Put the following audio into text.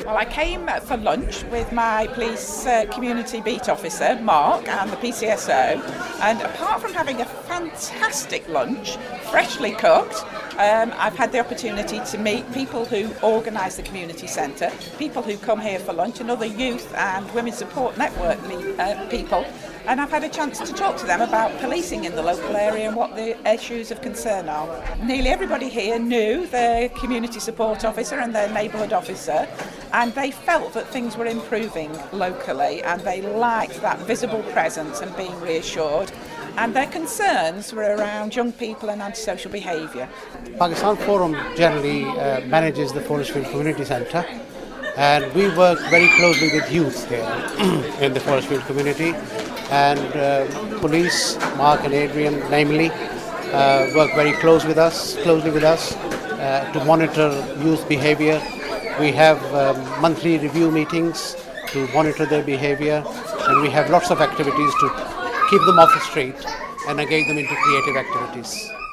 Well, I came for lunch with my police community beat officer, Mark, and the PCSO, and apart from having a fantastic lunch, freshly cooked, I've had the opportunity to meet people who organise the community centre, people who come here for lunch, and other youth and women support network people, and I've had a chance to talk to them about policing in the local area and what the issues of concern are. Nearly everybody here knew their community support officer and their neighbourhood officer, and they felt that things were improving locally, and they liked that visible presence and being reassured. And their concerns were around young people and antisocial behaviour. Pakistan Forum generally manages the Forestfield Community Centre, and we work very closely with youth here in the Forestfield community, and police, Mark and Adrian namely, work very closely with us to monitor youth behaviour. We have monthly review meetings to monitor their behaviour, and we have lots of activities to keep them off the street and engage them into creative activities.